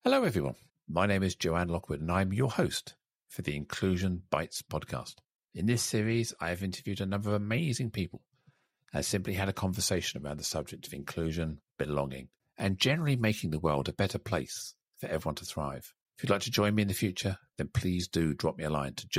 Hello, everyone. My name is Joanne Lockwood, and I'm your host for the Inclusion Bites podcast. In this series, I have interviewed a number of amazing people and simply had a conversation around the subject of inclusion, belonging, and generally making the world a better place for everyone to thrive. If you'd like to join me in the future, then please do drop me a line to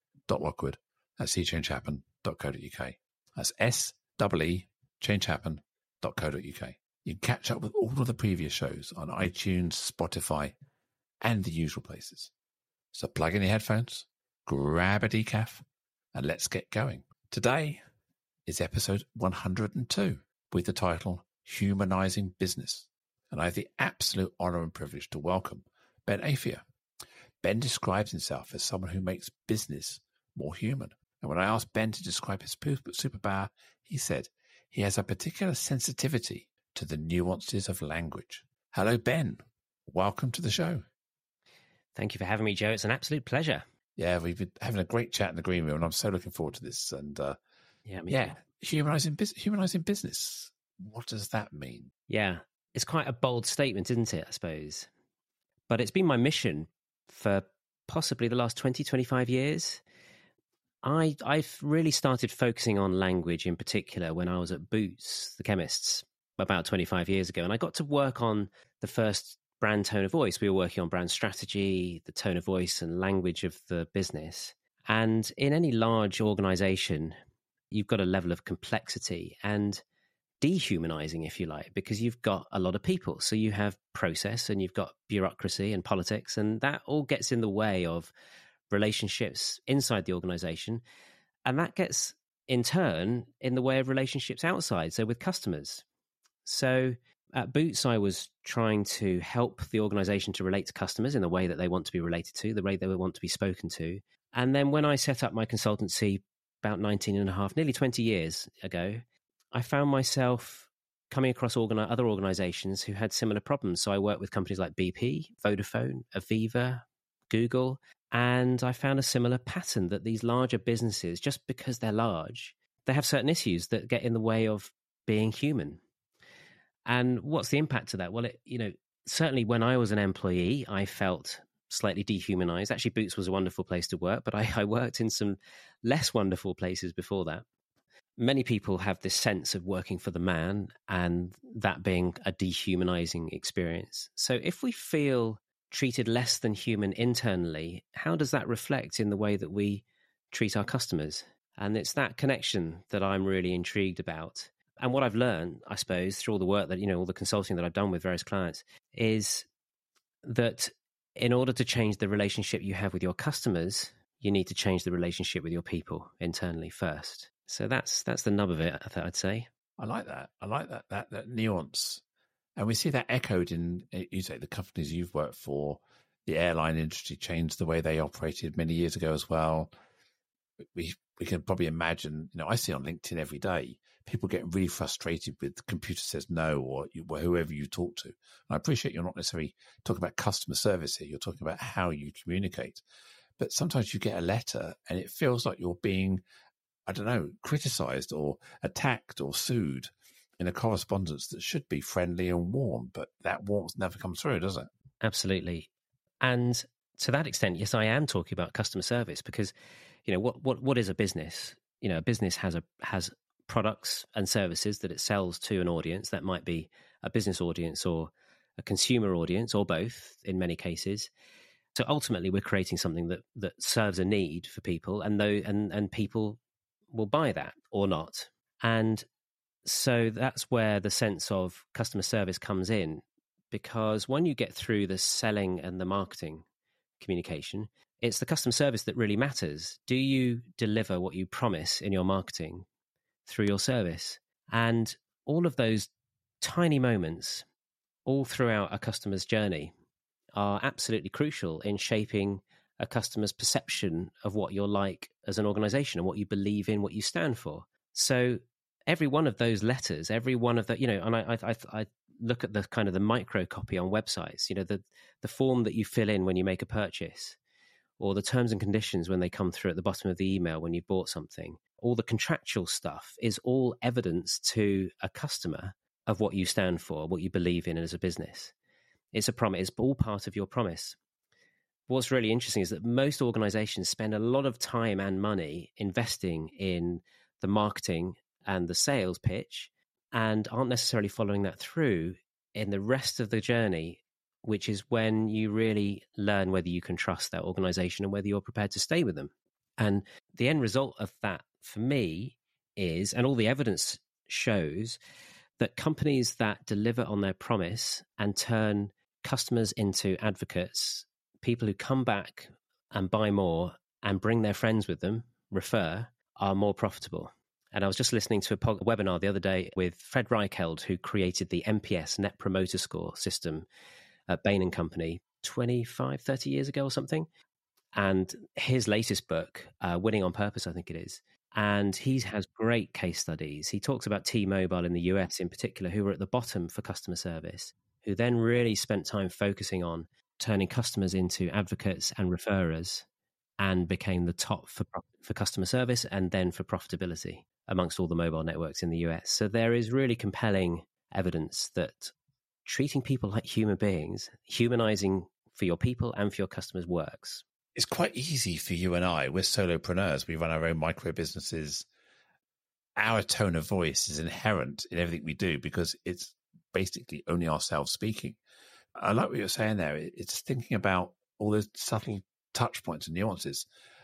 joe.lockwood@seechangehappen.co.uk. That's S-E-E changehappen.co.uk. You can catch up with all of the previous shows on iTunes, Spotify, and the usual places. So plug in your headphones, grab a decaf, and let's get going. Today is episode 102 with the title Humanizing Business. And I have the absolute honor and privilege to welcome Ben Afia. Ben describes himself as someone who makes business more human. And when I asked Ben to describe his superpower, he said he has a particular sensitivity to the nuances of language. Hello, Ben. Welcome to the show. Thank you for having me, Joe. It's an absolute pleasure. Yeah, we've been having a great chat in the green room, and I'm so looking forward to this. And humanizing business. What does that mean? Yeah, it's quite a bold statement, isn't it, I suppose? But it's been my mission for possibly the last 20, 25 years. I've really started focusing on language in particular when I was at Boots, the chemists, about 25 years ago. And I got to work on the first brand tone of voice. We were working on brand strategy, the tone of voice and language of the business. And in any large organization, you've got a level of complexity and dehumanizing, if you like, because you've got a lot of people. So you have process and you've got bureaucracy and politics, and that all gets in the way of relationships inside the organization. And that gets, in turn, in the way of relationships outside, so with customers. So at Boots, I was trying to help the organization to relate to customers in the way that they want to be related to, the way they want to be spoken to. And then when I set up my consultancy about 19 and a half, nearly 20 years ago, I found myself coming across other organizations who had similar problems. So I worked with companies like BP, Vodafone, Aviva, Google, and I found a similar pattern that these larger businesses, just because they're large, they have certain issues that get in the way of being human. And what's the impact of that? Well, certainly when I was an employee, I felt slightly dehumanized. Actually, Boots was a wonderful place to work, but I worked in some less wonderful places before that. Many people have this sense of working for the man and that being a dehumanizing experience. So if we feel treated less than human internally, how does that reflect in the way that we treat our customers? And it's that connection that I'm really intrigued about. And what I've learned, I suppose, through all the work that, all the consulting that I've done with various clients, is that in order to change the relationship you have with your customers, you need to change the relationship with your people internally first. So that's the nub of it, I'd say. I like that. That nuance. And we see that echoed in, you say, the companies you've worked for. The airline industry changed the way they operated many years ago as well. We can probably imagine, I see on LinkedIn every day, people getting really frustrated with the computer says no, or whoever you talk to. And I appreciate you're not necessarily talking about customer service here. You're talking about how you communicate. But sometimes you get a letter and it feels like you're being, criticized or attacked or sued in a correspondence that should be friendly and warm, but that warmth never comes through, does it? Absolutely. And to that extent, yes, I am talking about customer service because, what is a business? A business has products and services that it sells to an audience. That might be a business audience or a consumer audience or both in many cases. So ultimately, we're creating something that serves a need for people, and people will buy that or not. And so that's where the sense of customer service comes in, because when you get through the selling and the marketing communication, it's the customer service that really matters. Do you deliver what you promise in your marketing through your service? And all of those tiny moments all throughout a customer's journey are absolutely crucial in shaping a customer's perception of what you're like as an organization and what you believe in, what you stand for. So every one of those letters, every one of the, and I look at the kind of the micro copy on websites, the form that you fill in when you make a purchase, or the terms and conditions when they come through at the bottom of the email when you bought something. All the contractual stuff is all evidence to a customer of what you stand for, what you believe in as a business. It's a promise. It's all part of your promise. What's really interesting is that most organizations spend a lot of time and money investing in the marketing and the sales pitch and aren't necessarily following that through in the rest of the journey, which is when you really learn whether you can trust that organization and whether you're prepared to stay with them. And the end result of that for me is, and all the evidence shows, that companies that deliver on their promise and turn customers into advocates, people who come back and buy more and bring their friends with them, refer, are more profitable. And I was just listening to a webinar the other day with Fred Reichheld, who created the NPS, Net Promoter Score system at Bain & Company 25, 30 years ago or something. And his latest book, Winning on Purpose, I think it is. And he has great case studies. He talks about T-Mobile in the US in particular, who were at the bottom for customer service, who then really spent time focusing on turning customers into advocates and referrers and became the top for customer service and then for profitability amongst all the mobile networks in the US. So there is really compelling evidence that treating people like human beings, humanizing for your people and for your customers works. It's quite easy for you and I. We're solopreneurs. We run our own micro businesses. Our tone of voice is inherent in everything we do because it's basically only ourselves speaking. I like what you're saying there. It's thinking about all those subtle touch points and nuances.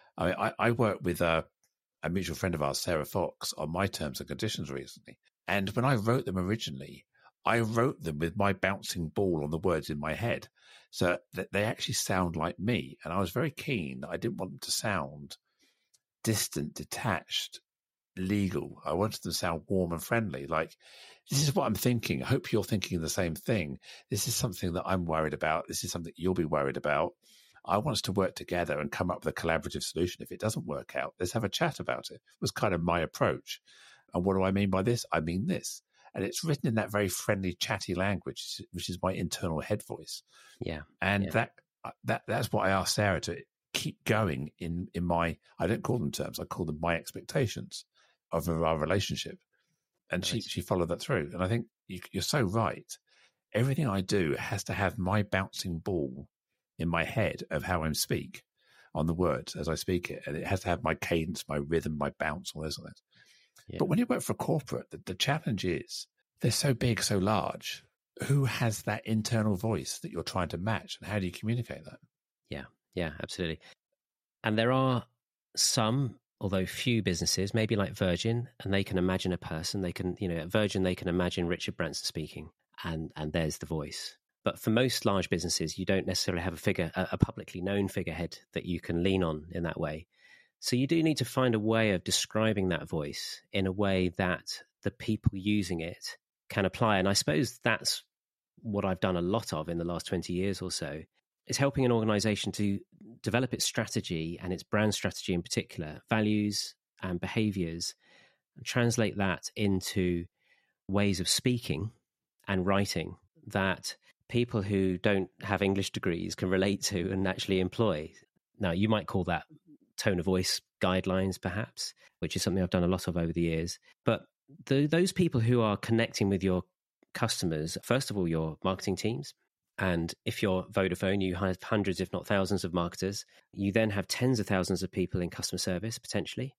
I worked with a mutual friend of ours, Sarah Fox, on my terms and conditions recently. And when I wrote them originally, I wrote them with my bouncing ball on the words in my head so that they actually sound like me. And I was very keen. I didn't want them to sound distant, detached, legal. I wanted them to sound warm and friendly. Like, this is what I'm thinking. I hope you're thinking the same thing. This is something that I'm worried about. This is something you'll be worried about. I want us to work together and come up with a collaborative solution. If it doesn't work out, let's have a chat about it. It was kind of my approach. And what do I mean by this? I mean this. And it's written in that very friendly, chatty language, which is my internal head voice. Yeah. And that's what I asked Sarah to keep going in my, I don't call them terms, I call them my expectations of our relationship. And she followed that through. And I think you're so right. Everything I do has to have my bouncing ball in my head of how I speak on the words as I speak it. And it has to have my cadence, my rhythm, my bounce, all those things. Yeah. But when you work for a corporate, the challenge is they're so big, so large. Who has that internal voice that you're trying to match, and how do you communicate that? Yeah, absolutely. And there are some, although few businesses, maybe like Virgin, and they can imagine a person. They can, at Virgin, they can imagine Richard Branson speaking, and there's the voice. But for most large businesses, you don't necessarily have a publicly known figurehead that you can lean on in that way. So you do need to find a way of describing that voice in a way that the people using it can apply. And I suppose that's what I've done a lot of in the last 20 years or so, is helping an organization to develop its strategy and its brand strategy in particular, values and behaviors, and translate that into ways of speaking and writing that people who don't have English degrees can relate to and actually employ. Now, you might call that tone of voice guidelines, perhaps, which is something I've done a lot of over the years. But those people who are connecting with your customers, first of all, your marketing teams. And if you're Vodafone, you have hundreds, if not thousands of marketers. You then have tens of thousands of people in customer service, potentially.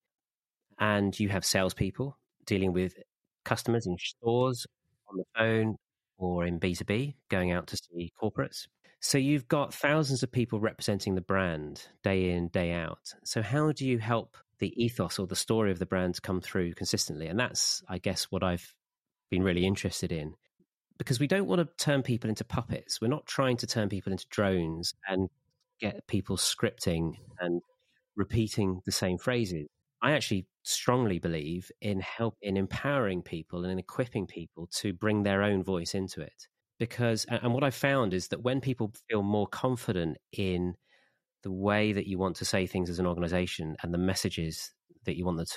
And you have salespeople dealing with customers in stores, on the phone, or in B2B, going out to see corporates. So you've got thousands of people representing the brand day in, day out. So how do you help the ethos or the story of the brand come through consistently? And that's, I guess, what I've been really interested in. Because we don't want to turn people into puppets. We're not trying to turn people into drones and get people scripting and repeating the same phrases. I actually strongly believe in empowering people and in equipping people to bring their own voice into it. Because, and what I've found is that when people feel more confident in the way that you want to say things as an organization and the messages that you want them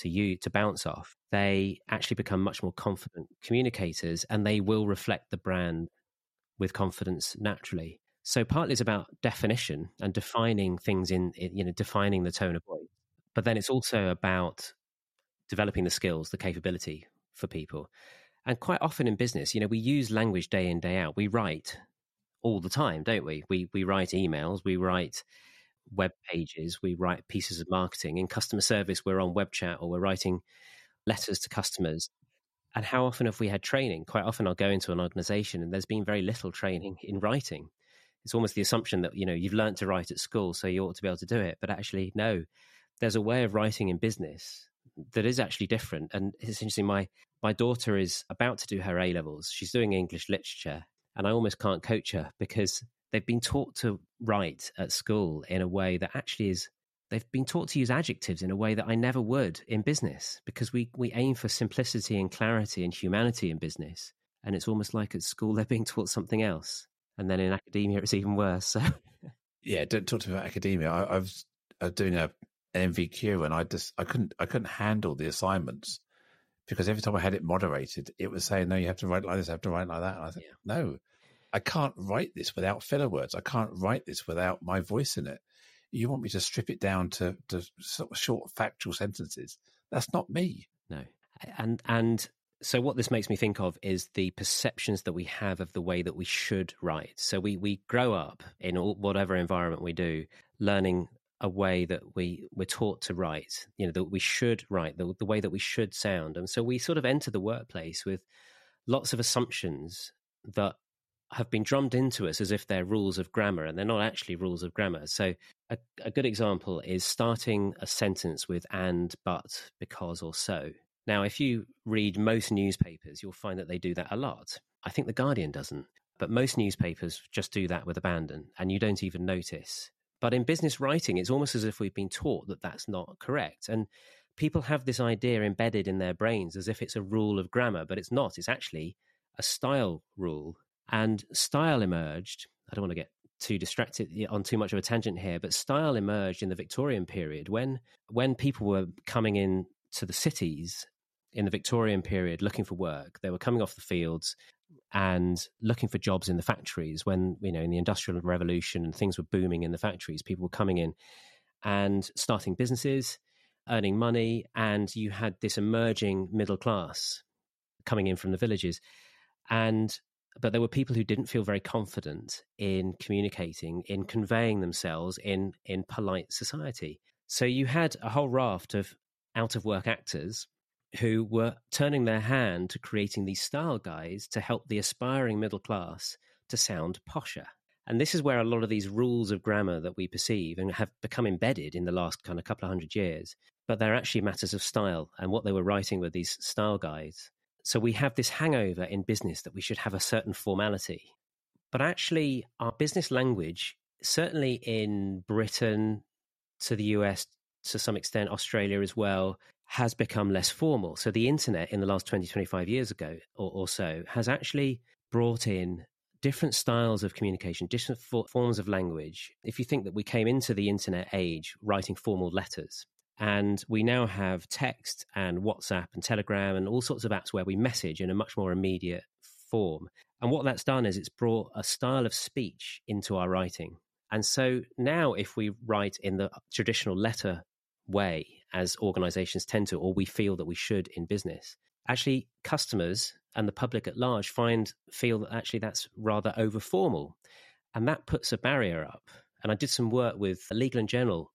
to bounce off, they actually become much more confident communicators, and they will reflect the brand with confidence naturally. So partly it's about definition and defining things defining the tone of voice. But then it's also about developing the skills, the capability for people. And quite often in business, we use language day in, day out. We write all the time, don't we? We write emails, we write web pages, we write pieces of marketing. In customer service, we're on web chat or we're writing letters to customers. And how often have we had training? Quite often I'll go into an organization and there's been very little training in writing. It's almost the assumption that, you've learned to write at school, so you ought to be able to do it. But actually, no, there's a way of writing in business that is actually different. And it's interesting, my daughter is about to do her A-levels. She's doing English literature, and I almost can't coach her because they've been taught to write at school in a way that actually is, they've been taught to use adjectives in a way that I never would in business, because we aim for simplicity and clarity and humanity in business. And it's almost like at school they're being taught something else. And then in academia, it's even worse. So, yeah, don't talk to me about academia. I was doing an MVQ, and I couldn't handle the assignments because every time I had it moderated, it was saying, no, you have to write like this, you have to write like that. And I said, no, I can't write this without filler words. I can't write this without my voice in it. You want me to strip it down to sort of short factual sentences? That's not me. No. And so what this makes me think of is the perceptions that we have of the way that we should write. So we grow up in whatever environment we do, learning a way that we're taught to write, that we should write, the way that we should sound. And so we sort of enter the workplace with lots of assumptions that have been drummed into us as if they're rules of grammar, and they're not actually rules of grammar. So a good example is starting a sentence with and, but, because, or so. Now, if you read most newspapers, you'll find that they do that a lot. I think The Guardian doesn't, but most newspapers just do that with abandon, and you don't even notice. But in business writing, it's almost as if we've been taught that that's not correct. And people have this idea embedded in their brains as if it's a rule of grammar, but it's not. It's actually a style rule. And style emerged, I don't want to get too distracted on too much of a tangent here, but style emerged in the Victorian period when people were coming in to the cities in the Victorian period looking for work. They were coming off the fields and looking for jobs in the factories when, in the Industrial Revolution and things were booming in the factories. People were coming in and starting businesses, earning money, and you had this emerging middle class coming in from the villages. But there were people who didn't feel very confident in communicating, in conveying themselves in polite society. So you had a whole raft of out-of-work actors who were turning their hand to creating these style guides to help the aspiring middle class to sound posher. And this is where a lot of these rules of grammar that we perceive and have become embedded in the last kind of couple of hundred years, but they're actually matters of style. And what they were writing were these style guides. So we have this hangover in business that we should have a certain formality. But actually, our business language, certainly in Britain, to the US, to some extent, Australia as well, has become less formal. So the internet in the last 20, 25 years ago or so has actually brought in different styles of communication, different forms of language. If you think that we came into the internet age writing formal letters, and we now have text and WhatsApp and Telegram and all sorts of apps where we message in a much more immediate form. And what that's done is it's brought a style of speech into our writing. And so now if we write in the traditional letter way, as organizations tend to, or we feel that we should in business, actually customers and the public at large feel that actually that's rather over formal. And that puts a barrier up. And I did some work with Legal & General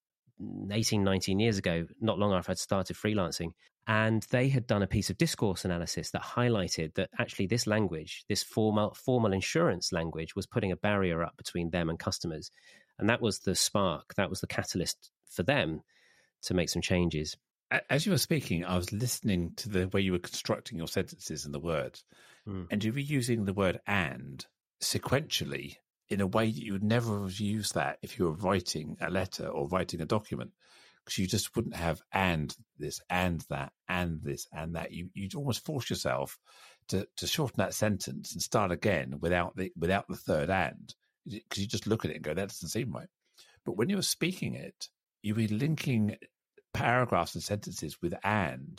18, 19 years ago, not long after I'd started freelancing. And they had done a piece of discourse analysis that highlighted that actually this language, this formal insurance language, was putting a barrier up between them and customers. And that was the spark, that was the catalyst for them to make some changes. As you were speaking, I was listening to the way you were constructing your sentences and the words. And you were using the word and sequentially in a way that you would never have used that if you were writing a letter or writing a document, because you just wouldn't have and this and that and this and that. You'd almost force yourself to shorten that sentence and start again without the third and, because you just look at it and go, that doesn't seem right. But when you were speaking it, you were linking paragraphs and sentences with and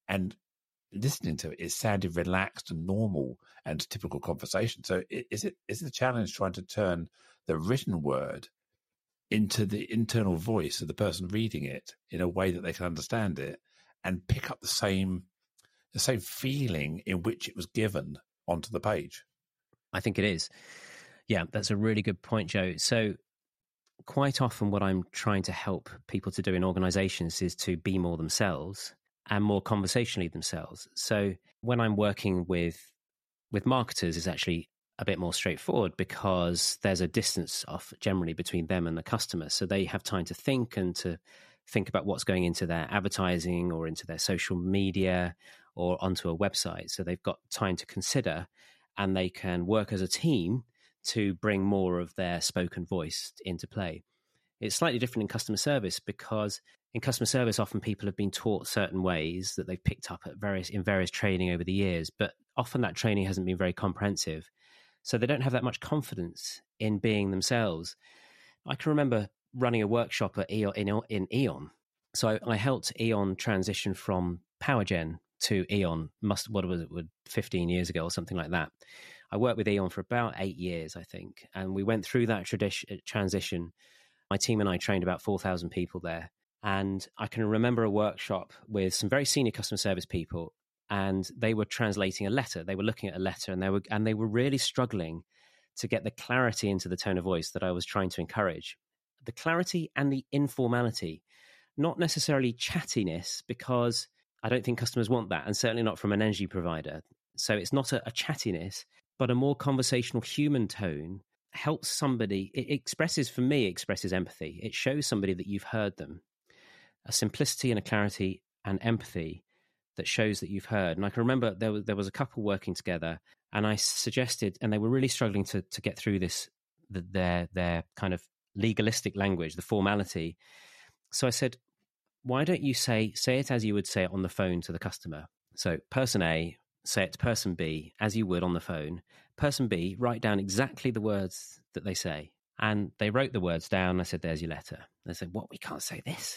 listening to it sounded relaxed and normal and typical conversation. So is it a challenge trying to turn the written word into the internal voice of the person reading it in a way that they can understand it and pick up the same feeling in which it was given onto the page? I think it is. Yeah, that's a really good point, Joe. So quite often what I'm trying to help people to do in organizations is to be more themselves and more conversationally themselves. So when I'm working with marketers, is actually a bit more straightforward because there's a distance off generally between them and the customer. So they have time to think and to think about what's going into their advertising or into their social media or onto a website. So they've got time to consider, and they can work as a team to bring more of their spoken voice into play. It's slightly different in customer service because in customer service, often people have been taught certain ways that they've picked up at various training over the years, but often that training hasn't been very comprehensive. So they don't have that much confidence in being themselves. I can remember running a workshop at in Eon. So I helped Eon transition from PowerGen to Eon, 15 years ago or something like that. I worked with Eon for about 8 years, I think, and we went through that transition. My team and I trained about 4,000 people there. And I can remember a workshop with some very senior customer service people, and they were translating a letter. They were looking at a letter, and they were really struggling to get the clarity into the tone of voice that I was trying to encourage. The clarity and the informality, not necessarily chattiness, because I don't think customers want that, and certainly not from an energy provider. So it's not a chattiness, but a more conversational human tone helps somebody. It expresses empathy. It shows somebody that you've heard them. A simplicity and a clarity and empathy that shows that you've heard. And I can remember there was a couple working together, and I suggested, and they were really struggling to get through this, their kind of legalistic language, the formality. So I said, why don't you say it as you would say it on the phone to the customer? So person A, say it to person B as you would on the phone. Person B, write down exactly the words that they say. And they wrote the words down. I said, there's your letter. They said, what? We can't say this.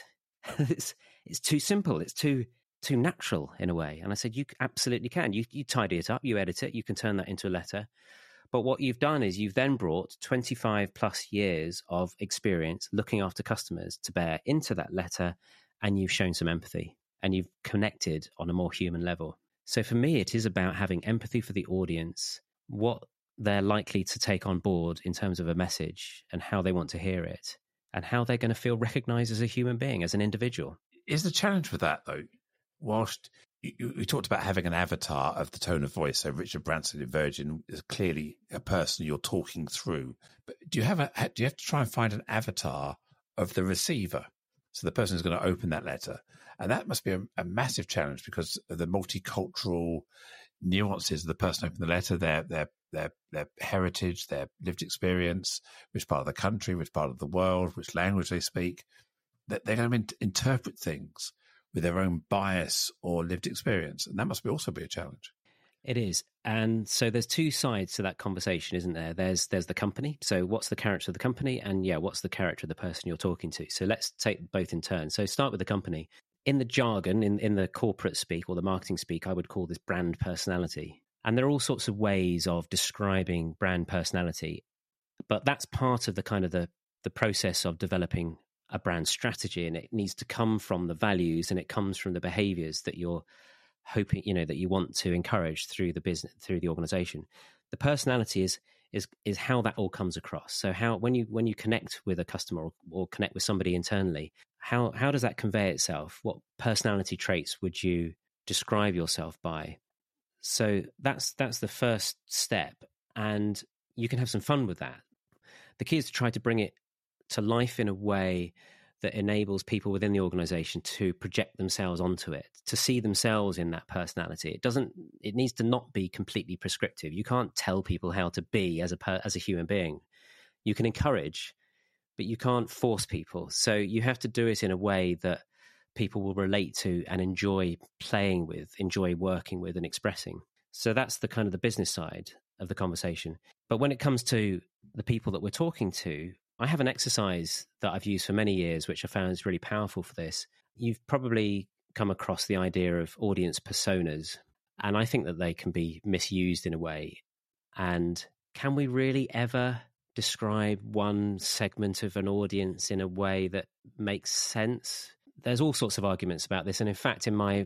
It's too simple. It's too natural in a way. And I said, you absolutely can. You tidy it up, you edit it, you can turn that into a letter. But what you've done is you've then brought 25 plus years of experience looking after customers to bear into that letter, and you've shown some empathy and you've connected on a more human level. So for me, it is about having empathy for the audience, what they're likely to take on board in terms of a message and how they want to hear it, and how they're going to feel recognized as a human being, as an individual. Is the challenge with that, though, whilst we talked about having an avatar of the tone of voice, so Richard Branson in Virgin is clearly a person you're talking through, but do you have to try and find an avatar of the receiver? So the person who's going to open that letter. And that must be a massive challenge because of the multicultural nuances of the person opening the letter, their heritage, their lived experience, which part of the country, which part of the world, which language they speak. That they're going to interpret things with their own bias or lived experience. And that must also be a challenge. It is. And so there's two sides to that conversation, isn't there? There's the company. So what's the character of the company? And what's the character of the person you're talking to? So let's take both in turn. So start with the company. In the jargon, in the corporate speak or the marketing speak, I would call this brand personality. And there are all sorts of ways of describing brand personality. But that's part of the kind of the process of developing a brand strategy. And it needs to come from the values, and it comes from the behaviors that you're hoping, that you want to encourage through the business, through the organization. The personality is how that all comes across. So how, when you connect with a customer or connect with somebody internally, how does that convey itself? What personality traits would you describe yourself by? So that's the first step, and you can have some fun with that. The key is to try to bring it to life in a way that enables people within the organization to project themselves onto it, to see themselves in that personality. It needs to not be completely prescriptive. You can't tell people how to be as a human being. You can encourage, but you can't force people. So you have to do it in a way that people will relate to and enjoy playing with, enjoy working with and expressing. So that's the kind of the business side of the conversation. But when it comes to the people that we're talking to, I have an exercise that I've used for many years, which I found is really powerful for this. You've probably come across the idea of audience personas, and I think that they can be misused in a way. And can we really ever describe one segment of an audience in a way that makes sense? There's all sorts of arguments about this, and in fact, in my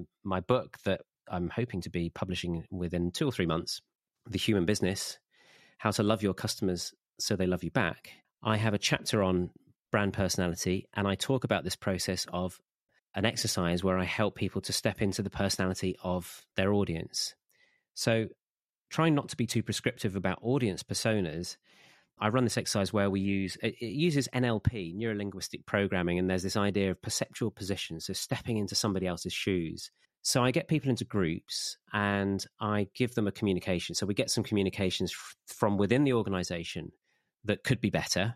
book that I'm hoping to be publishing within 2 or 3 months, The Human Business, How to Love Your Customers So They Love You Back, I have a chapter on brand personality, and I talk about this process of an exercise where I help people to step into the personality of their audience. So trying not to be too prescriptive about audience personas, I run this exercise where it uses NLP, neuro-linguistic programming, and there's this idea of perceptual position, so stepping into somebody else's shoes. So I get people into groups and I give them a communication. So we get some communications from within the organization that could be better.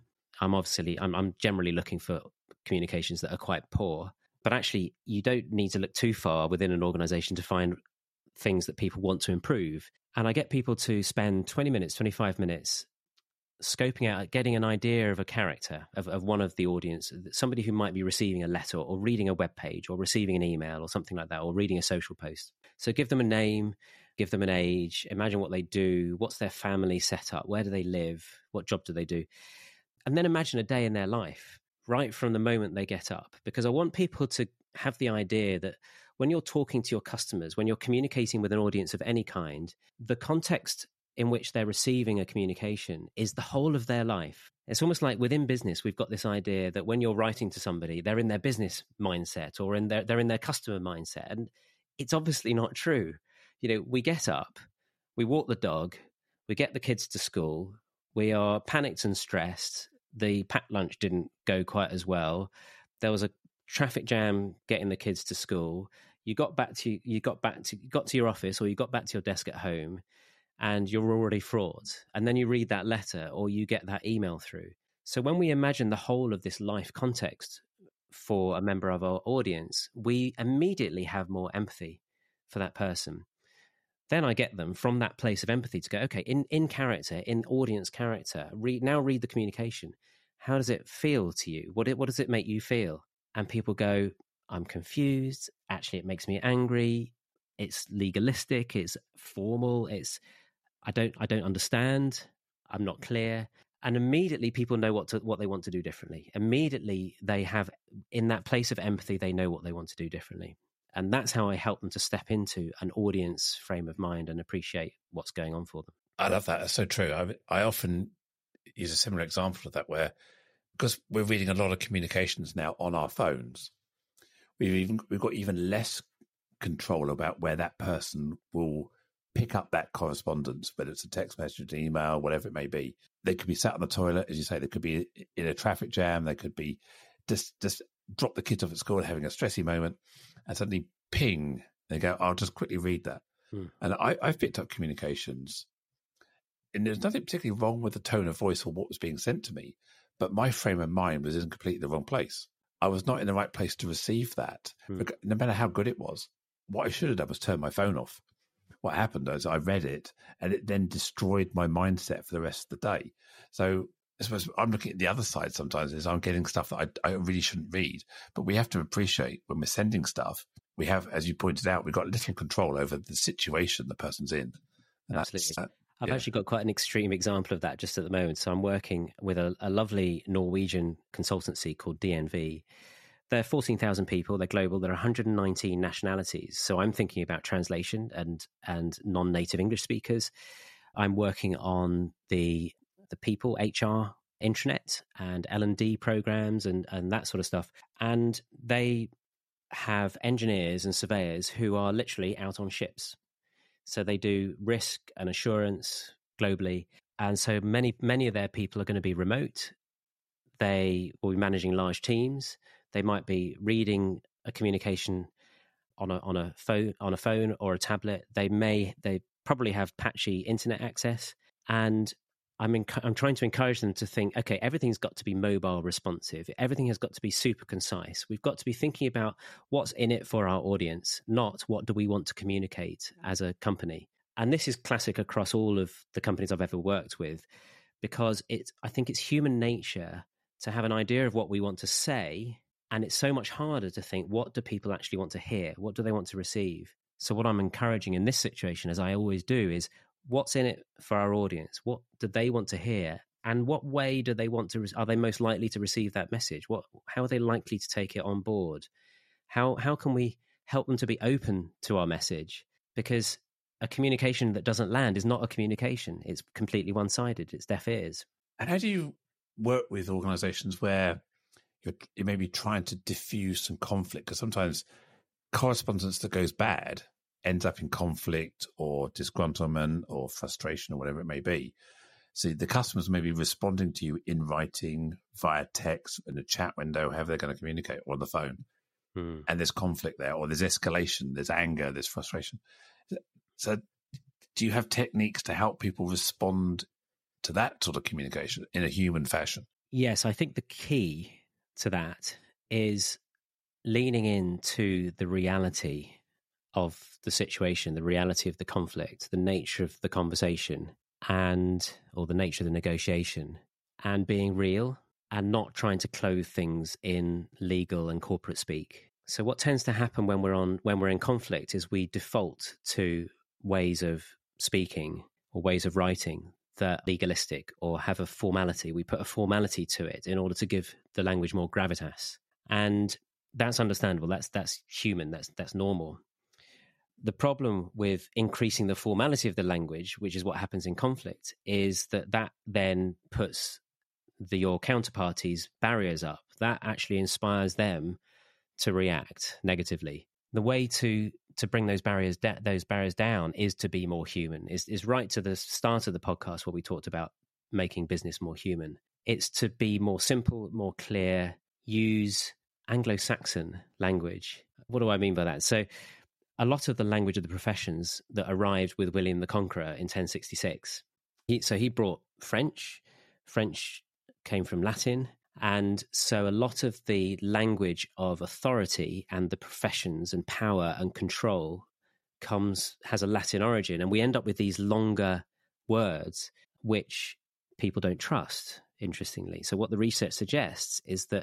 I'm generally looking for communications that are quite poor, but actually you don't need to look too far within an organization to find things that people want to improve. And I get people to spend 20 minutes, 25 minutes scoping out, getting an idea of a character of one of the audience, somebody who might be receiving a letter or reading a web page or receiving an email or something like that, or reading a social post. So give them a name, give them an age, imagine what they do, what's their family setup, where do they live, what job do they do? And then imagine a day in their life, right from the moment they get up. Because I want people to have the idea that when you're talking to your customers, when you're communicating with an audience of any kind, the context in which they're receiving a communication is the whole of their life. It's almost like within business, we've got this idea that when you're writing to somebody, they're in their business mindset or they're in their customer mindset. And it's obviously not true. We get up, we walk the dog, we get the kids to school, we are panicked and stressed. The packed lunch didn't go quite as well. There was a traffic jam getting the kids to school. You got to your office, or you got back to your desk at home, and you're already fraught. And then you read that letter or you get that email through. So when we imagine the whole of this life context for a member of our audience, we immediately have more empathy for that person. Then I get them from that place of empathy to go, okay, in character, in audience character, read the communication. How does it feel to you? What does it make you feel? And people go, I'm confused. Actually, it makes me angry. It's legalistic. It's formal. I don't understand. I'm not clear. And immediately people know what they want to do differently. Immediately they have, in that place of empathy, they know what they want to do differently. And that's how I help them to step into an audience frame of mind and appreciate what's going on for them. I love that. That's so true. I often use a similar example of that where, because we're reading a lot of communications now on our phones, we've got even less control about where that person will pick up that correspondence, whether it's a text message, an email, whatever it may be. They could be sat on the toilet, as you say, they could be in a traffic jam, they could be just drop the kids off at school having a stressy moment, and suddenly ping, they go, I'll just quickly read that. And I've picked up communications, and there's nothing particularly wrong with the tone of voice or what was being sent to me, but my frame of mind was in completely the wrong place. I was not in the right place to receive that, no matter how good it was. What I should have done was turn my phone off. What happened is I read it, and it then destroyed my mindset for the rest of the day. So I suppose I'm looking at the other side sometimes, is I'm getting stuff that I really shouldn't read. But we have to appreciate when we're sending stuff, we have, as you pointed out, we've got little control over the situation the person's in. And absolutely. I've actually got quite an extreme example of that just at the moment. So I'm working with a lovely Norwegian consultancy called DNV. They're 14,000 people. They're global. There are 119 nationalities. So I'm thinking about translation and non-native English speakers. I'm working on the people, HR, intranet, and L&D programs and that sort of stuff. And they have engineers and surveyors who are literally out on ships. So they do risk and assurance globally. And so many of their people are going to be remote. They will be managing large teams. They might be reading a communication on a phone or a tablet. They probably have patchy internet access, and I'm trying to encourage them to think, okay, everything's got to be mobile responsive. Everything has got to be super concise. We've got to be thinking about what's in it for our audience, not what do we want to communicate as a company. And this is classic across all of the companies I've ever worked with, because I think it's human nature to have an idea of what we want to say. And it's so much harder to think, what do people actually want to hear? What do they want to receive? So what I'm encouraging in this situation, as I always do, is what's in it for our audience? What do they want to hear? And what way do they want to, are they most likely to receive that message? How are they likely to take it on board? How can we help them to be open to our message? Because a communication that doesn't land is not a communication. It's completely one-sided. It's deaf ears. And how do you work with organizations where you're maybe trying to diffuse some conflict? Because sometimes correspondence that goes bad ends up in conflict or disgruntlement or frustration or whatever it may be. So the customers may be responding to you in writing, via text, in a chat window, however they're going to communicate, or on the phone. And there's conflict there, or there's escalation, there's anger, there's frustration. So do you have techniques to help people respond to that sort of communication in a human fashion? Yes, I think the key to that is leaning into the reality of the situation, the reality of the conflict, the nature of the conversation, or the nature of the negotiation, and being real and not trying to clothe things in legal and corporate speak. So what tends to happen when we're in conflict is we default to ways of speaking or ways of writing that are legalistic or have a formality. We put a formality to it in order to give the language more gravitas. And that's understandable. That's human. That's normal. The problem with increasing the formality of the language, which is what happens in conflict, is that then puts your counterparty's barriers up. That actually inspires them to react negatively. The way to bring those barriers down is to be more human. Is right to the start of the podcast where we talked about making business more human. It's to be more simple, more clear, use Anglo-Saxon language. What do I mean by that? So a lot of the language of the professions that arrived with William the Conqueror in 1066. He brought French. French came from Latin. And so a lot of the language of authority and the professions and power and control has a Latin origin. And we end up with these longer words, which people don't trust, interestingly. So what the research suggests is that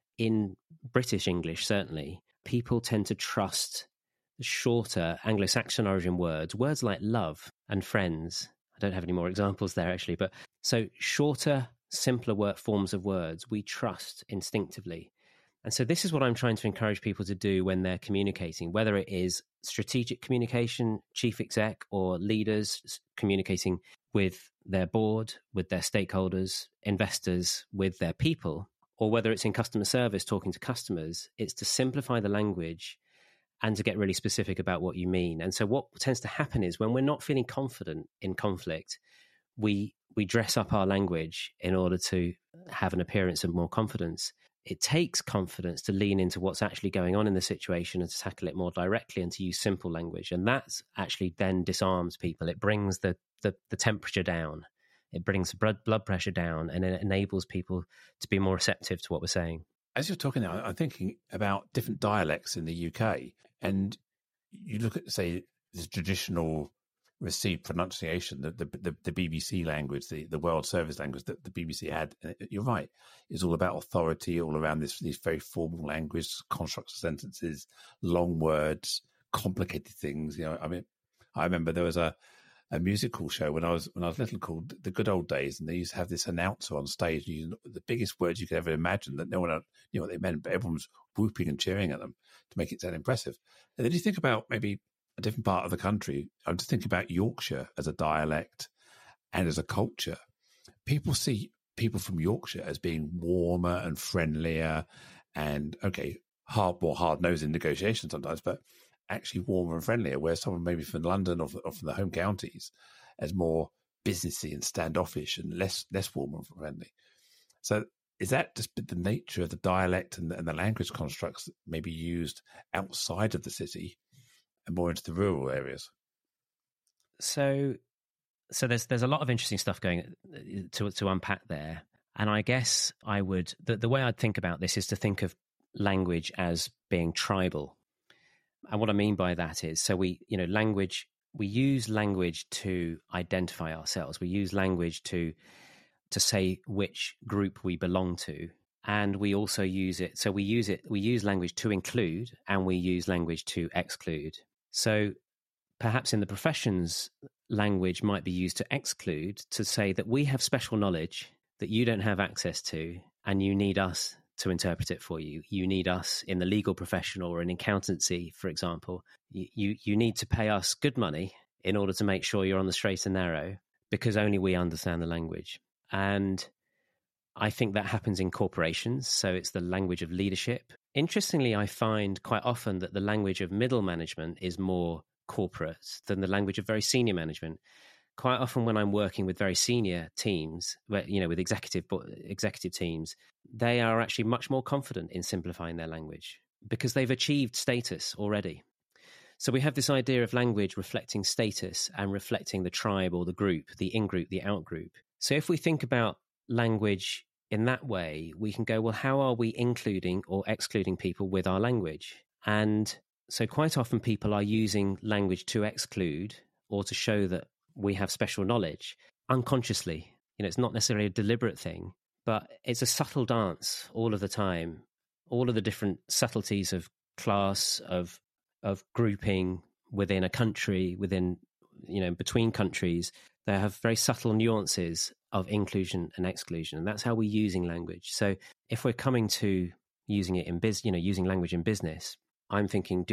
in British English, certainly, people tend to trust shorter Anglo-Saxon origin words like love and friends. I don't have any more examples there, actually. But so shorter, simpler forms of words we trust instinctively. And so this is what I'm trying to encourage people to do when they're communicating, whether it is strategic communication, chief exec, or leaders communicating with their board, with their stakeholders, investors, with their people, or whether it's in customer service talking to customers. It's to simplify the language and to get really specific about what you mean. And so what tends to happen is when we're not feeling confident in conflict, we dress up our language in order to have an appearance of more confidence. It takes confidence to lean into what's actually going on in the situation and to tackle it more directly and to use simple language. And that actually then disarms people. It brings the temperature down. It brings blood pressure down, and it enables people to be more receptive to what we're saying. As you're talking now, I'm thinking about different dialects in the UK. And you look at, say, the traditional received pronunciation, the BBC language, the World Service language that the BBC had. You're right. It's all about authority, all around these very formal language, constructs of sentences, long words, complicated things. You know, I mean, I remember there was a musical show when I was little called The Good Old Days, and they used to have this announcer on stage using the biggest words you could ever imagine that no one knew what they meant, but everyone was whooping and cheering at them to make it sound impressive. And then you think about maybe a different part of the country. I'm just thinking about Yorkshire as a dialect and as a culture. People see people from Yorkshire as being warmer and friendlier and, okay, more hard-nosed in negotiations sometimes, but actually warmer and friendlier, whereas someone maybe from London or from the home counties as more businessy and standoffish and less warm and friendly. So is that just the nature of the dialect and the language constructs that may be used outside of the city and more into the rural areas? So there's a lot of interesting stuff going to unpack there. And I guess the way I'd think about this is to think of language as being tribal. And what I mean by that is, so we use language to identify ourselves. We use language to say which group we belong to. And we also use it. So we use language to include, and we use language to exclude. So perhaps in the professions, language might be used to exclude, to say that we have special knowledge that you don't have access to, and you need us to interpret it for you. You need us in the legal profession or in accountancy, for example. You need to pay us good money in order to make sure you're on the straight and narrow, because only we understand the language. And I think that happens in corporations. So it's the language of leadership. Interestingly, I find quite often that the language of middle management is more corporate than the language of very senior management. Quite often when I'm working with very senior teams, with executive teams, they are actually much more confident in simplifying their language because they've achieved status already. So we have this idea of language reflecting status and reflecting the tribe or the group, the in-group, the out-group. So if we think about language in that way, we can go, well, how are we including or excluding people with our language? And so quite often people are using language to exclude or to show that we have special knowledge unconsciously. It's not necessarily a deliberate thing, but it's a subtle dance all of the time. All of the different subtleties of class, of grouping within a country, within, between countries, they have very subtle nuances of inclusion and exclusion. And that's how we're using language. So if we're coming to using it in using language in business, I'm thinking,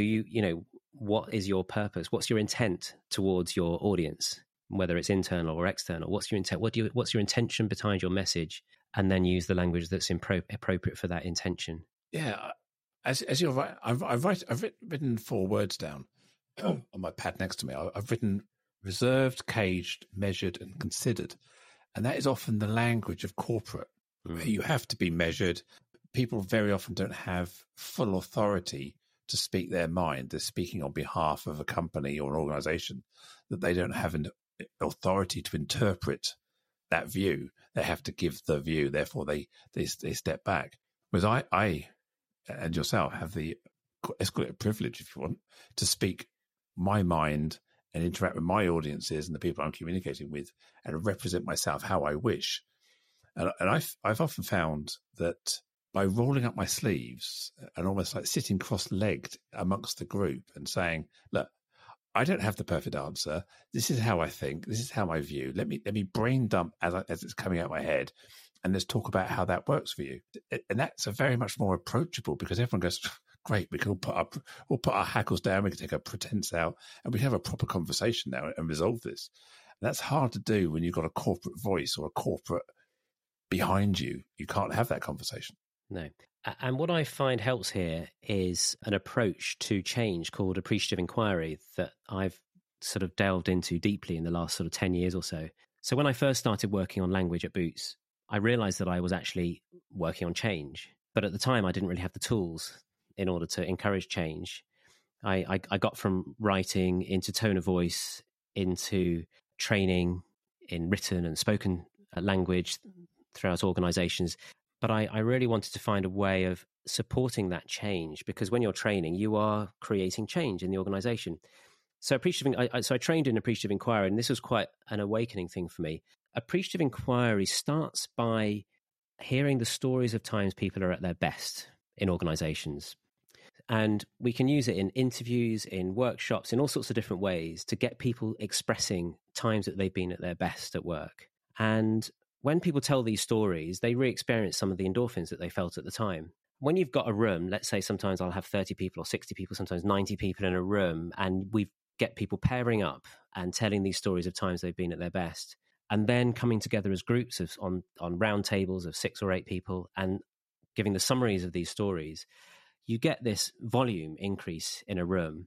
what is your purpose? What's your intent towards your audience, whether it's internal or external? What's your intent? What's your intention behind your message? And then use the language that's appropriate for that intention. Yeah. As you're right, I've written 4 words down on my pad next to me. I've written reserved, caged, measured, and considered. And that is often the language of corporate. You have to be measured. People very often don't have full authority to speak their mind. They're speaking on behalf of a company or an organization that they don't have an authority to interpret that view. They have to give the view. Therefore, they step back. Whereas I and yourself have the, let's call it a privilege if you want, to speak my mind and interact with my audiences and the people I'm communicating with and represent myself how I wish. And I've often found that by rolling up my sleeves and almost like sitting cross-legged amongst the group and saying, look, I don't have the perfect answer. This is how I think. This is how I view. Let me brain dump as it's coming out of my head. And let's talk about how that works for you. And that's a very much more approachable because everyone goes, great, we can all put our hackles down, we can take our pretense out, and we have a proper conversation now and resolve this. And that's hard to do when you've got a corporate voice or a corporate behind you. You can't have that conversation. No. And what I find helps here is an approach to change called appreciative inquiry that I've sort of delved into deeply in the last sort of 10 years or so. So when I first started working on language at Boots, I realized that I was actually working on change. But at the time, I didn't really have the tools in order to encourage change. I got from writing into tone of voice, into training in written and spoken language throughout organizations. But I really wanted to find a way of supporting that change because when you're training, you are creating change in the organization. So I trained in appreciative inquiry, and this was quite an awakening thing for me. Appreciative inquiry starts by hearing the stories of times people are at their best in organizations. And we can use it in interviews, in workshops, in all sorts of different ways to get people expressing times that they've been at their best at work. And when people tell these stories, they re-experience some of the endorphins that they felt at the time. When you've got a room, let's say sometimes I'll have 30 people or 60 people, sometimes 90 people in a room, and we get people pairing up and telling these stories of times they've been at their best, and then coming together as groups on round tables of 6 or 8 people and giving the summaries of these stories, you get this volume increase in a room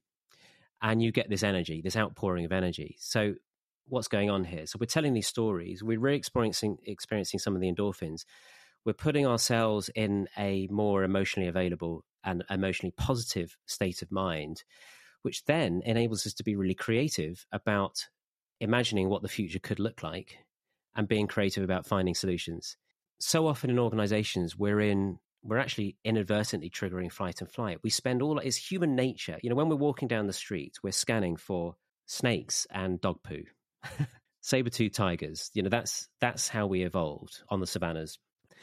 and you get this energy, this outpouring of energy. So what's going on here? So we're telling these stories, we're experiencing some of the endorphins. We're putting ourselves in a more emotionally available and emotionally positive state of mind, which then enables us to be really creative about imagining what the future could look like and being creative about finding solutions. So often in organizations, we're actually inadvertently triggering fight and flight. We spend it's human nature. When we're walking down the street, we're scanning for snakes and dog poo, saber-toothed tigers. That's how we evolved on the savannas.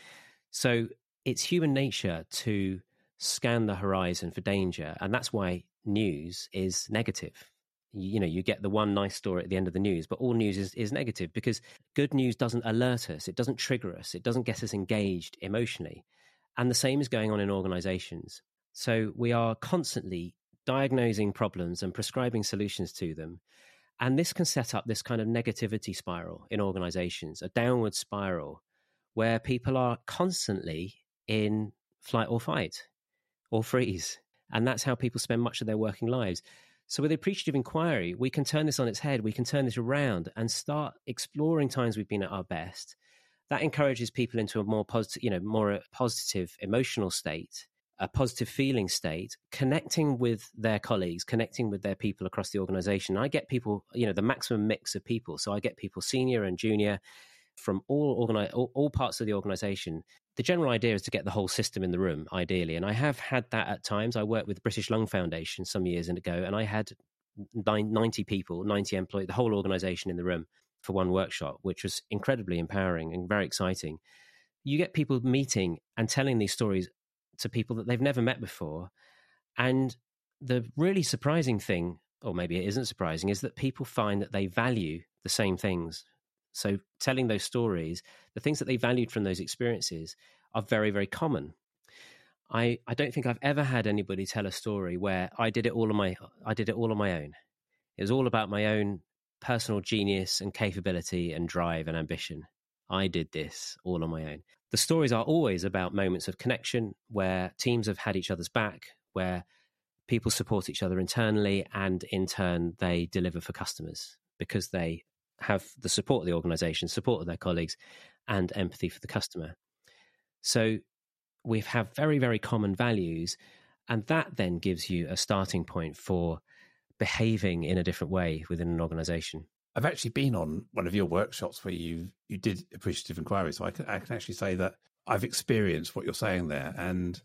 So it's human nature to scan the horizon for danger. And that's why news is negative. You get the one nice story at the end of the news, but all news is negative because good news doesn't alert us. It doesn't trigger us. It doesn't get us engaged emotionally. And the same is going on in organizations. So we are constantly diagnosing problems and prescribing solutions to them. And this can set up this kind of negativity spiral in organizations, a downward spiral where people are constantly in flight or fight or freeze. And that's how people spend much of their working lives. So with appreciative inquiry, we can turn this on its head. We can turn this around and start exploring times we've been at our best. That encourages people into a more positive, more positive emotional state, a positive feeling state, connecting with their colleagues, connecting with their people across the organization. I get people, the maximum mix of people. So I get people senior and junior from all parts of the organization. The general idea is to get the whole system in the room, ideally. And I have had that at times. I worked with the British Lung Foundation some years ago, and I had 90 people, 90 employees, the whole organization in the room for one workshop, which was incredibly empowering and very exciting. You get people meeting and telling these stories to people that they've never met before. And the really surprising thing, or maybe it isn't surprising, is that people find that they value the same things. So telling those stories, the things that they valued from those experiences are very, very common. I don't think I've ever had anybody tell a story where I did it all on my own. It was all about my own personal genius and capability and drive and ambition. I did this all on my own. The stories are always about moments of connection where teams have had each other's back, where people support each other internally, and in turn they deliver for customers because they have the support of the organization, support of their colleagues, and empathy for the customer. So we have very, very common values, and that then gives you a starting point for behaving in a different way within an organization. I've actually been on one of your workshops where you did appreciative inquiry, so I can actually say that I've experienced what you're saying there. And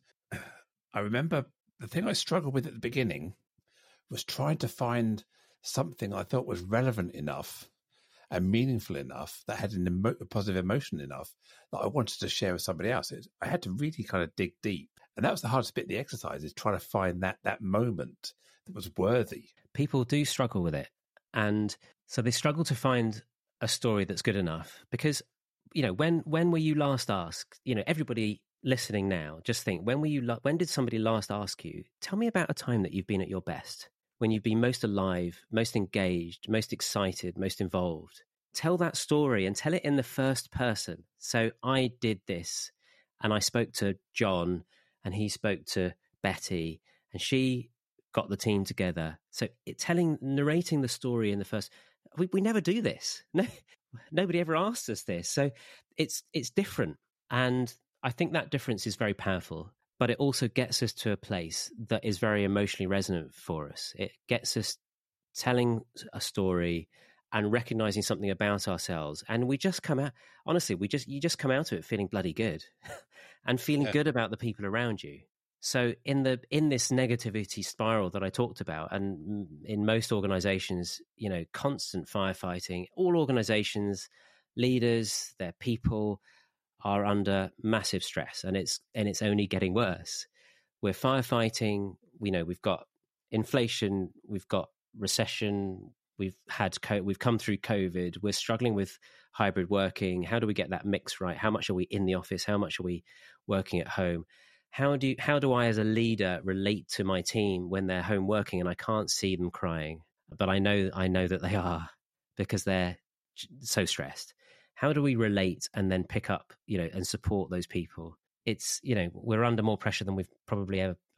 I remember the thing I struggled with at the beginning was trying to find something I thought was relevant enough and meaningful enough, that had a positive emotion enough, that I wanted to share with somebody else. I had to really kind of dig deep. And that was the hardest bit of the exercise, is trying to find that moment that was worthy. People do struggle with it. And so they struggle to find a story that's good enough because, when were you last asked, everybody listening now, just think, when did somebody last ask you, tell me about a time that you've been at your best, when you've been most alive, most engaged, most excited, most involved? Tell that story and tell it in the first person. So I did this and I spoke to John and he spoke to Betty and she got the team together. So narrating the story in the first, we never do this. No, nobody ever asked us this. So it's different. And I think that difference is very powerful, but it also gets us to a place that is very emotionally resonant for us. It gets us telling a story and recognizing something about ourselves. And we just come out, honestly, you just come out of it feeling bloody good and feeling good about the people around you. So in this negativity spiral that I talked about, and in most organizations, constant firefighting, all organizations, leaders, their people are under massive stress, and it's only getting worse. We're firefighting, we've got inflation, we've got recession, we've come through COVID, we're struggling with hybrid working. How do we get that mix right? How much are we in the office? How much are we working at home? How do I as a leader relate to my team when they're home working and I can't see them crying, but I know that they are because they're so stressed? How do we relate and then pick up, and support those people? It's, we're under more pressure than we've probably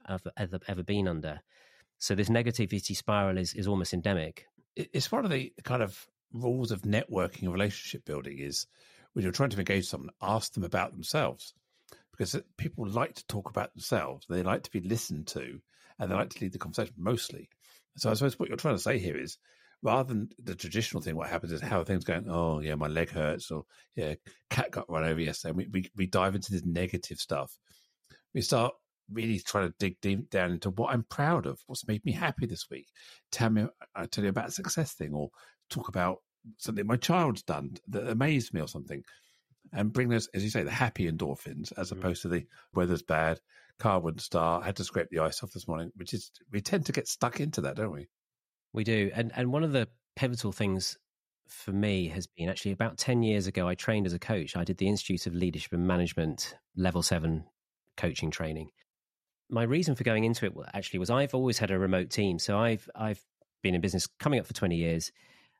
ever been under. So this negativity spiral is almost endemic. It's one of the kind of rules of networking and relationship building is when you're trying to engage someone, ask them about themselves. Because people like to talk about themselves, they like to be listened to, and they like to lead the conversation mostly. So I suppose what you're trying to say here is, rather than the traditional thing, what happens is how are things going? Oh, yeah, my leg hurts, or yeah, cat got run over yesterday. We dive into this negative stuff. We start really trying to dig deep down into what I'm proud of, what's made me happy this week. I tell you about a success thing, or talk about something my child's done that amazed me or something. And bring those, as you say, the happy endorphins, as opposed to the weather's bad, car wouldn't start, had to scrape the ice off this morning, which is, we tend to get stuck into that, don't we? We do. And one of the pivotal things for me has been actually about 10 years ago, I trained as a coach. I did the Institute of Leadership and Management Level 7 coaching training. My reason for going into it actually was I've always had a remote team. So I've been in business coming up for 20 years.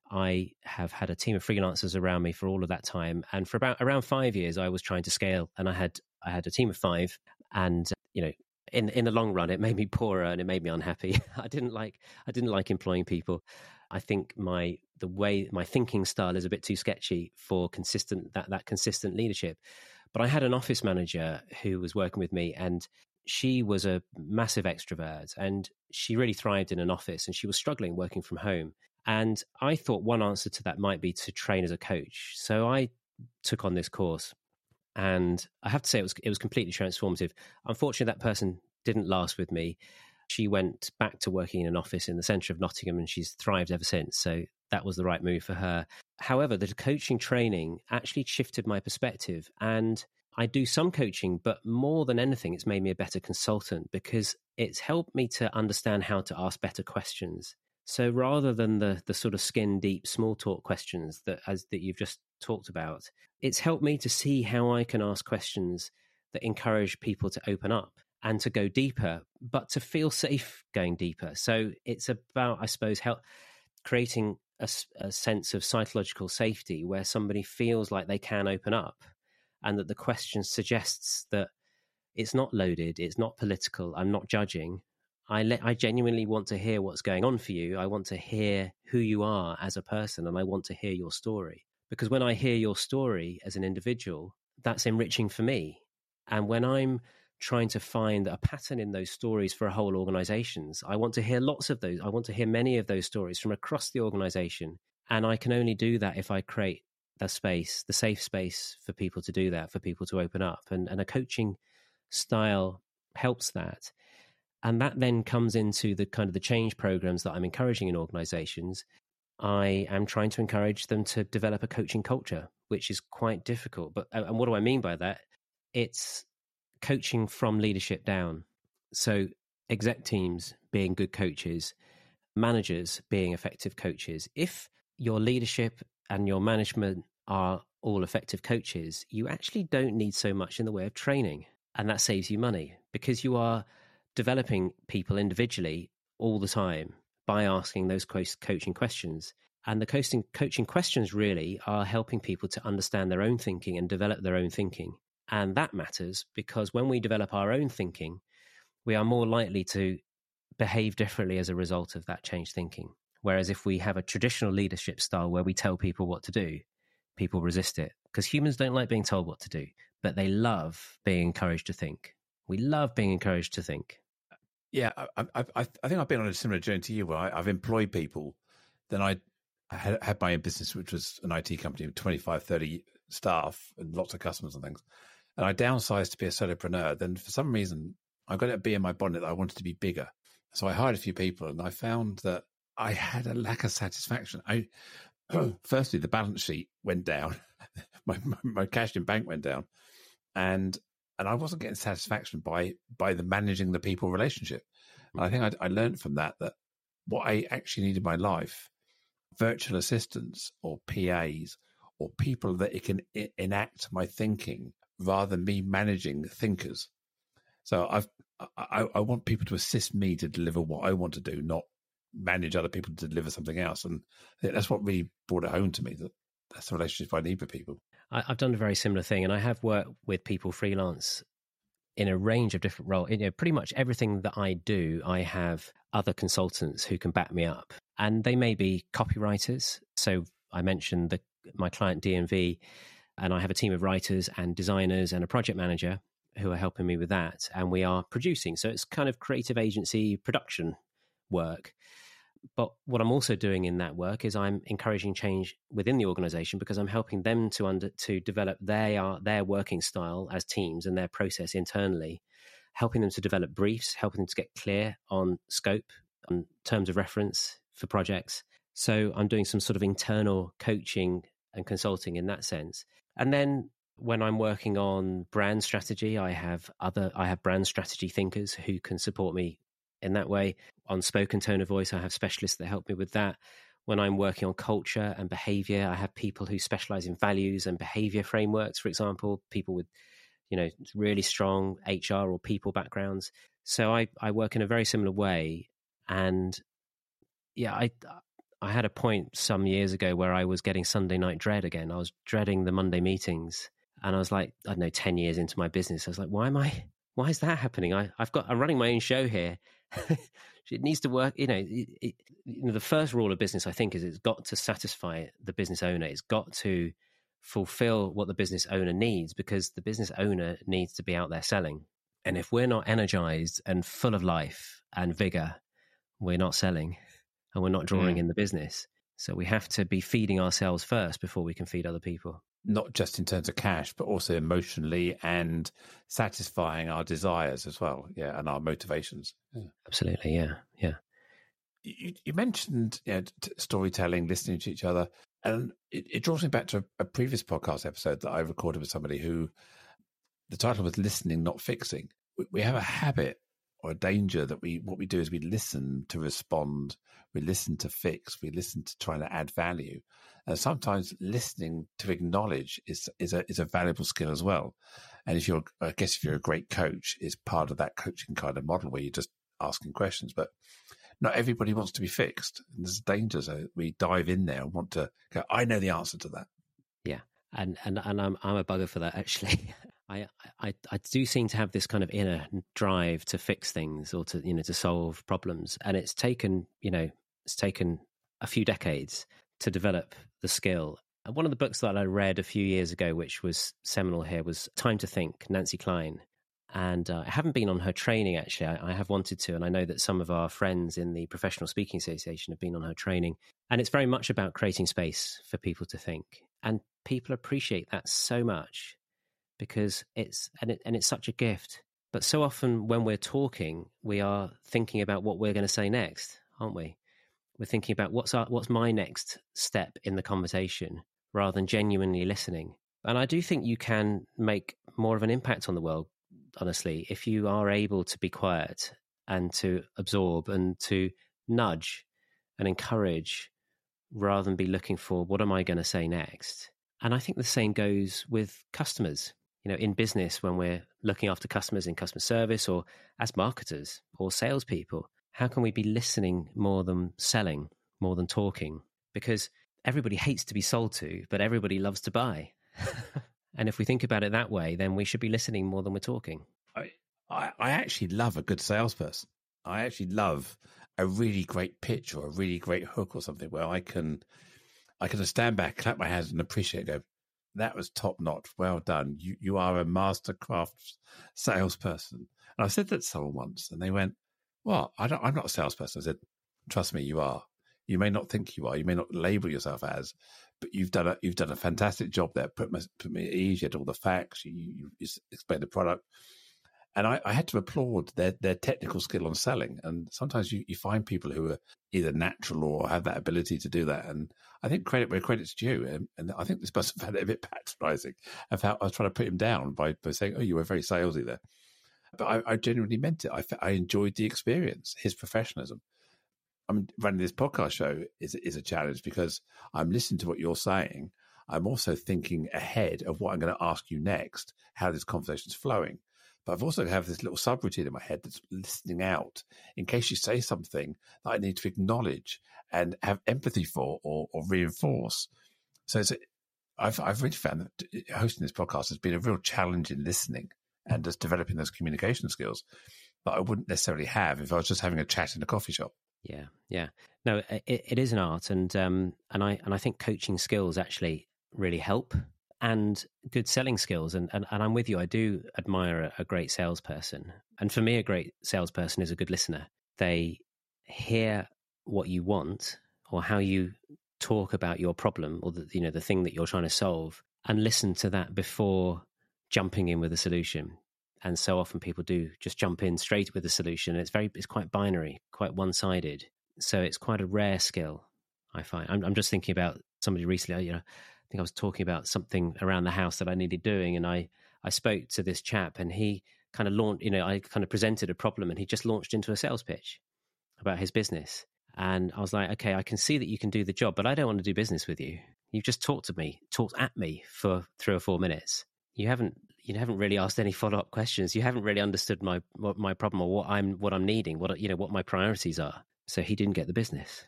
I have had a team of freelancers around me for all of that time. And for around 5 years, I was trying to scale, and I had a team of 5. And, in the long run, it made me poorer and it made me unhappy. I didn't like employing people. I think the way my thinking style is a bit too sketchy for that consistent leadership. But I had an office manager who was working with me, and she was a massive extrovert, and she really thrived in an office, and she was struggling working from home. And I thought one answer to that might be to train as a coach. So I took on this course, and I have to say it was completely transformative. Unfortunately, that person didn't last with me. She went back to working in an office in the centre of Nottingham, and she's thrived ever since. So that was the right move for her. However, the coaching training actually shifted my perspective, and I do some coaching, but more than anything, it's made me a better consultant because it's helped me to understand how to ask better questions. So rather than the sort of skin deep small talk questions that you've just talked about, it's helped me to see how I can ask questions that encourage people to open up and to go deeper, but to feel safe going deeper. So it's about, I suppose, creating a sense of psychological safety where somebody feels like they can open up, and that the question suggests that it's not loaded, it's not political, I'm not judging. I genuinely want to hear what's going on for you. I want to hear who you are as a person, and I want to hear your story. Because when I hear your story as an individual, that's enriching for me. And when I'm trying to find a pattern in those stories for whole organizations, I want to hear lots of those. I want to hear many of those stories from across the organization. And I can only do that if I create the safe space for people to do that, for people to open up. And a coaching style helps that. And that then comes into the kind of the change programs that I'm encouraging in organizations. I am trying to encourage them to develop a coaching culture, which is quite difficult. And what do I mean by that? It's coaching from leadership down. So exec teams being good coaches, managers being effective coaches. If your leadership and your management are all effective coaches, you actually don't need so much in the way of training. And that saves you money because you are developing people individually all the time by asking those coaching questions. And the coaching questions really are helping people to understand their own thinking and develop their own thinking. And that matters because when we develop our own thinking, we are more likely to behave differently as a result of that changed thinking. Whereas if we have a traditional leadership style where we tell people what to do, people resist it because humans don't like being told what to do, but they love being encouraged to think. We love being encouraged to think. Yeah, I think I've been on a similar journey to you where I've employed people. Then I had my own business, which was an IT company with 25, 30 staff and lots of customers and things. And I downsized to be a solopreneur. Then for some reason, I got a bee in my bonnet that I wanted to be bigger. So I hired a few people and I found that I had a lack of satisfaction. Firstly, the balance sheet went down. my cash in bank went down. And I wasn't getting satisfaction by the managing the people relationship. And I think I learned from that what I actually need in my life, virtual assistants or PAs or people that it can enact my thinking rather than me managing thinkers. So I want people to assist me to deliver what I want to do, not manage other people to deliver something else. And I think that's what really brought it home to me, that's the relationship I need with people. I've done a very similar thing, and I have worked with people freelance in a range of different roles. Pretty much everything that I do, I have other consultants who can back me up, and they may be copywriters. So I mentioned my client DNV, and I have a team of writers and designers and a project manager who are helping me with that, and we are producing. So it's kind of creative agency production work. But what I'm also doing in that work is I'm encouraging change within the organization because I'm helping them to develop their working style as teams and their process internally, helping them to develop briefs, helping them to get clear on scope, on terms of reference for projects. So I'm doing some sort of internal coaching and consulting in that sense. And then when I'm working on brand strategy, I have brand strategy thinkers who can support me in that way. On spoken tone of voice, I have specialists that help me with that. When I'm working on culture and behavior, I have people who specialize in values and behavior frameworks, for example, people with, really strong HR or people backgrounds. So I work in a very similar way. And yeah, I had a point some years ago where I was getting Sunday night dread again. I was dreading the Monday meetings, and I was like, I don't know, 10 years into my business, I was like, why is that happening? I'm running my own show here. It needs to work. The first rule of business, I think, is it's got to satisfy the business owner. It's got to fulfill what the business owner needs, because the business owner needs to be out there selling. And if we're not energized and full of life and vigor, we're not selling and we're not drawing in the business. So we have to be feeding ourselves first before we can feed other people. Not just in terms of cash, but also emotionally and satisfying our desires as well. Yeah. And our motivations. Yeah. Absolutely. Yeah. Yeah. You mentioned storytelling, listening to each other. And it draws me back to a previous podcast episode that I recorded with somebody who the title was Listening, Not Fixing. We have a habit or a danger that what we do is we listen to respond, we listen to fix, we listen to trying to add value. And sometimes listening to acknowledge is a valuable skill as well. And if you're a great coach, it's part of that coaching kind of model where you're just asking questions. But not everybody wants to be fixed. And there's a danger that we dive in there and want to go, I know the answer to that. Yeah. And I'm a bugger for that, actually. I do seem to have this kind of inner drive to fix things or to solve problems. And it's taken a few decades to develop the skill. And one of the books that I read a few years ago, which was seminal here, was Time to Think, Nancy Kline. And I haven't been on her training, actually. I have wanted to. And I know that some of our friends in the Professional Speaking Association have been on her training. And it's very much about creating space for people to think. And people appreciate that so much because it's such a gift. But so often when we're talking, we are thinking about what we're going to say next, aren't we? We're thinking about what's my next step in the conversation rather than genuinely listening. And I do think you can make more of an impact on the world, honestly, if you are able to be quiet and to absorb and to nudge and encourage rather than be looking for what am I going to say next. And I think the same goes with customers. In business, when we're looking after customers in customer service or as marketers or salespeople, how can we be listening more than selling, more than talking? Because everybody hates to be sold to, but everybody loves to buy. And if we think about it that way, then we should be listening more than we're talking. I actually love a good salesperson. I actually love a really great pitch or a really great hook or something where I can stand back, clap my hands and appreciate, go, that was top notch. Well done. You are a mastercraft salesperson. And I said that to someone once and they went, well, I'm not a salesperson. I said, trust me, you are. You may not think you are. You may not label yourself as, but you've done a fantastic job there. Put me at ease. You had all the facts. You explained the product. And I had to applaud their technical skill on selling. And sometimes you find people who are either natural or have that ability to do that. And I think credit where credit's due. And I think this person found it a bit patronizing of how I was trying to put him down by saying, oh, you were very salesy there. But I genuinely meant it. I enjoyed the experience, his professionalism. I mean, running this podcast show is a challenge because I'm listening to what you're saying. I'm also thinking ahead of what I'm going to ask you next, how this conversation's flowing. But I've also have this little subroutine in my head that's listening out in case you say something that I need to acknowledge and have empathy for or reinforce. So I've really found that hosting this podcast has been a real challenge in listening and just developing those communication skills that I wouldn't necessarily have if I was just having a chat in a coffee shop. Yeah. No, it is an art, and I think coaching skills actually really help. And good selling skills. And I'm with you. I do admire a great salesperson. And for me, a great salesperson is a good listener. They hear what you want or how you talk about your problem or the thing that you're trying to solve and listen to that before jumping in with a solution. And so often people do just jump in straight with a solution. It's quite binary, quite one-sided. So it's quite a rare skill, I find. I'm just thinking about somebody recently, I think I was talking about something around the house that I needed doing. And I spoke to this chap and he kind of launched, I kind of presented a problem and he just launched into a sales pitch about his business. And I was like, okay, I can see that you can do the job, but I don't want to do business with you. You've just talked at me for 3 or 4 minutes. You haven't really asked any follow-up questions. You haven't really understood my problem or what I'm needing, what my priorities are. So he didn't get the business.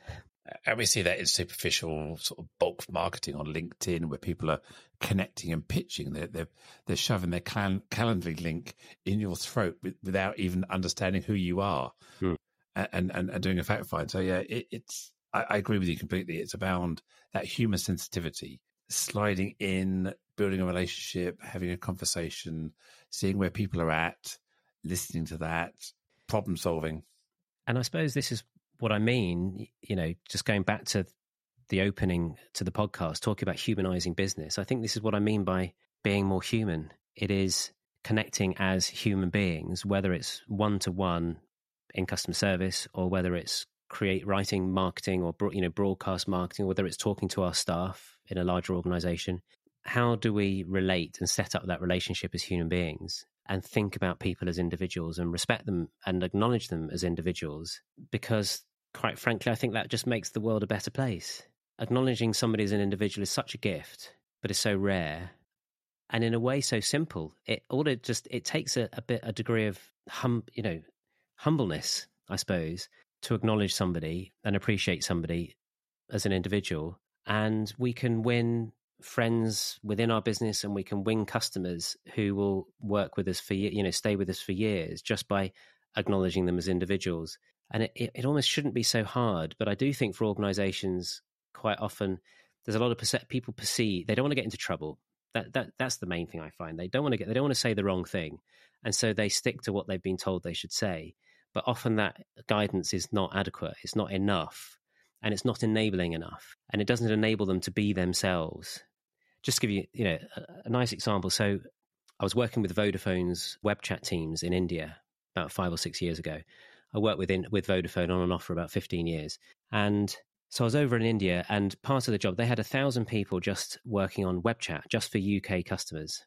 And we see that in superficial sort of bulk marketing on LinkedIn, where people are connecting and pitching. They're shoving their Calendly link in your throat without even understanding who you are, and doing a fact find. So yeah, I agree with you completely. It's about that human sensitivity, sliding in, building a relationship, having a conversation, seeing where people are at, listening to that, problem solving. And I suppose this is what I mean, just going back to the opening to the podcast, talking about humanizing business. I think this is what I mean by being more human. It is connecting as human beings, whether it's one-to-one in customer service, or whether it's writing marketing, or broadcast marketing, or whether it's talking to our staff in a larger organization. How do we relate and set up that relationship as human beings, and think about people as individuals, and respect them and acknowledge them as individuals? Because quite frankly, I think that just makes the world a better place. Acknowledging somebody as an individual is such a gift, but it's so rare, and in a way so simple. It takes a degree of humbleness, I suppose, to acknowledge somebody and appreciate somebody as an individual. And we can win friends within our business, and we can win customers who will work with us for stay with us for years, just by acknowledging them as individuals. And it almost shouldn't be so hard, but I do think for organizations, quite often there's a lot of people perceive they don't want to get into trouble. That's the main thing I find. They don't want to say the wrong thing, and so they stick to what they've been told they should say. But often that guidance is not adequate. It's not enough, and it's not enabling enough, and it doesn't enable them to be themselves. Just to give you, a nice example. So I was working with Vodafone's web chat teams in India about 5 or 6 years ago. I worked with Vodafone on and off for about 15 years. And so I was over in India, and part of the job, they had 1,000 people just working on web chat, just for UK customers.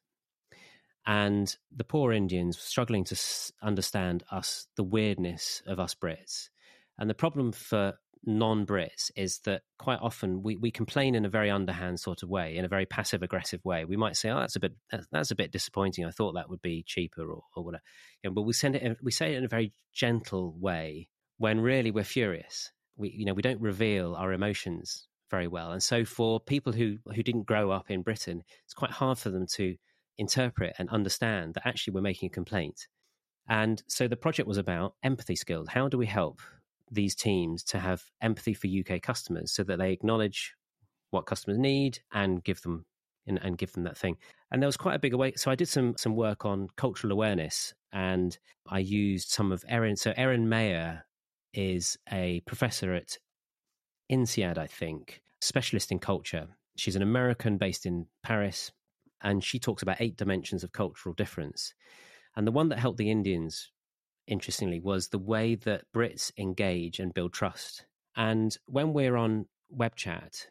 And the poor Indians were struggling to understand us, the weirdness of us Brits. And the problem for non-Brits is that quite often we complain in a very underhand sort of way, in a very passive-aggressive way. We might say, "Oh, that's a bit disappointing. I thought that would be cheaper," or whatever. But we say it in a very gentle way, when really we're furious. We don't reveal our emotions very well, and so for people who didn't grow up in Britain, it's quite hard for them to interpret and understand that actually we're making a complaint. And so the project was about empathy skills. How do we help these teams to have empathy for UK customers, so that they acknowledge what customers need and give them that thing? And there was quite a big away. So I did some work on cultural awareness, and I used some of Erin. So Erin Mayer is a professor at INSEAD, I think, specialist in culture. She's an American based in Paris, and she talks about 8 dimensions of cultural difference. And the one that helped the Indians, interestingly, was the way that Brits engage and build trust. And when we're on web chat,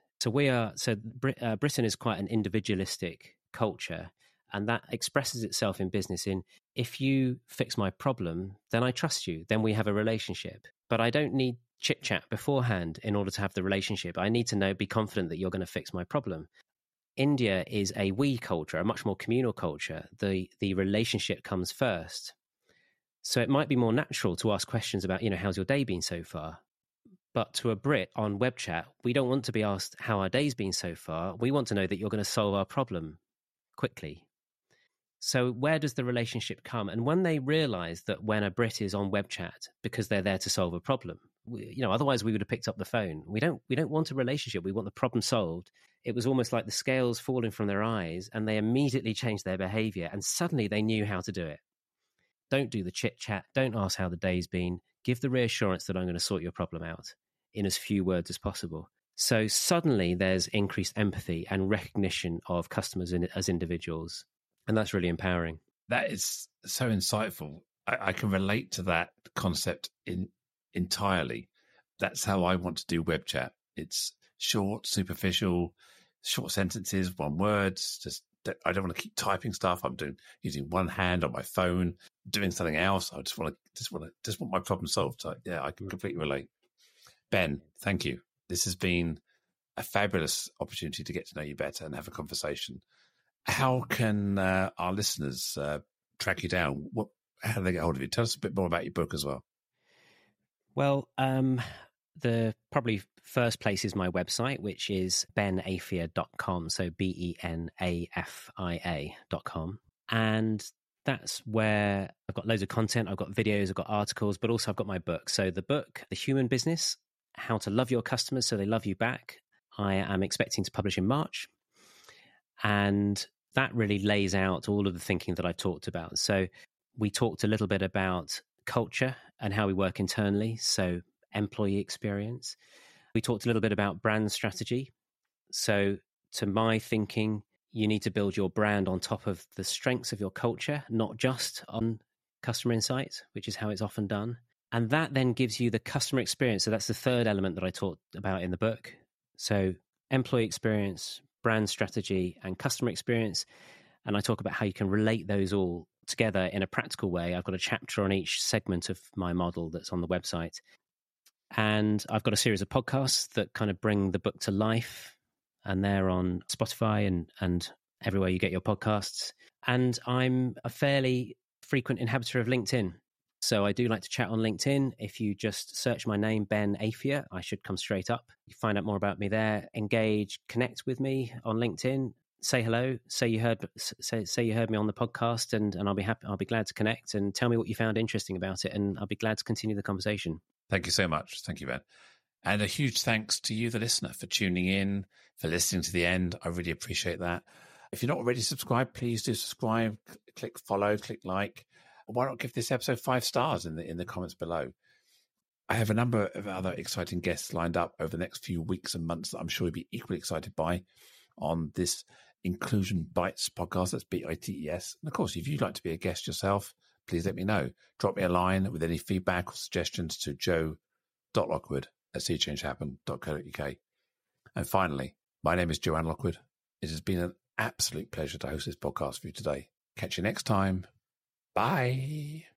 Britain is quite an individualistic culture, and that expresses itself in business in, if you fix my problem, then I trust you, then we have a relationship. But I don't need chit chat beforehand in order to have the relationship. I need to be confident that you're going to fix my problem. India is a we culture, a much more communal culture. The relationship comes first. So it might be more natural to ask questions about, how's your day been so far? But to a Brit on web chat, we don't want to be asked how our day's been so far. We want to know that you're going to solve our problem quickly. So where does the relationship come? And when they realize that when a Brit is on web chat because they're there to solve a problem, otherwise we would have picked up the phone. We don't want a relationship. We want the problem solved. It was almost like the scales falling from their eyes, and they immediately changed their behavior, and suddenly they knew how to do it. Don't do the chit chat. Don't ask how the day's been. Give the reassurance that I'm going to sort your problem out in as few words as possible. So suddenly there's increased empathy and recognition of customers as individuals. And that's really empowering. That is so insightful. I can relate to that concept entirely. That's how I want to do web chat. It's short, superficial, short sentences, one word. I don't want to keep typing stuff. I'm using one hand on my phone, doing something else. I just want my problem solved. So yeah, I can completely relate. Ben, thank you. This has been a fabulous opportunity to get to know you better and have a conversation. How can our listeners track you down? How do they get hold of you? Tell us a bit more about your book as well. Well, the probably first place is my website, which is benafia.com. So benafia.com. And that's where I've got loads of content. I've got videos, I've got articles, but also I've got my book. So the book, The Human Business, How to Love Your Customers So They Love You Back, I am expecting to publish in March. And that really lays out all of the thinking that I've talked about. So we talked a little bit about culture and how we work internally. So employee experience. We talked a little bit about brand strategy. So to my thinking, you need to build your brand on top of the strengths of your culture, not just on customer insights, which is how it's often done. And that then gives you the customer experience. So that's the third element that I talked about in the book. So employee experience, brand strategy, and customer experience. And I talk about how you can relate those all together in a practical way. I've got a chapter on each segment of my model that's on the website. And I've got a series of podcasts that kind of bring the book to life. And they're on Spotify and everywhere you get your podcasts. And I'm a fairly frequent inhabitor of LinkedIn. So I do like to chat on LinkedIn. If you just search my name, Ben Afia, I should come straight up. You find out more about me there. Engage, connect with me on LinkedIn. Say hello. Say you heard me on the podcast, and I'll be happy. I'll be glad to connect and tell me what you found interesting about it, and I'll be glad to continue the conversation. Thank you so much. Thank you, Ben. And a huge thanks to you, the listener, for tuning in, for listening to the end. I really appreciate that. If you're not already subscribed, please do subscribe, click follow, click like. Why not give this episode 5 stars in the comments below? I have a number of other exciting guests lined up over the next few weeks and months that I'm sure you'll be equally excited by on this Inclusion Bites podcast. That's BITES. And of course, if you'd like to be a guest yourself, please let me know. Drop me a line with any feedback or suggestions to joe.lockwood@seechangehappen.co.uk. And finally, my name is Joanne Lockwood. It has been an absolute pleasure to host this podcast for you today. Catch you next time. Bye.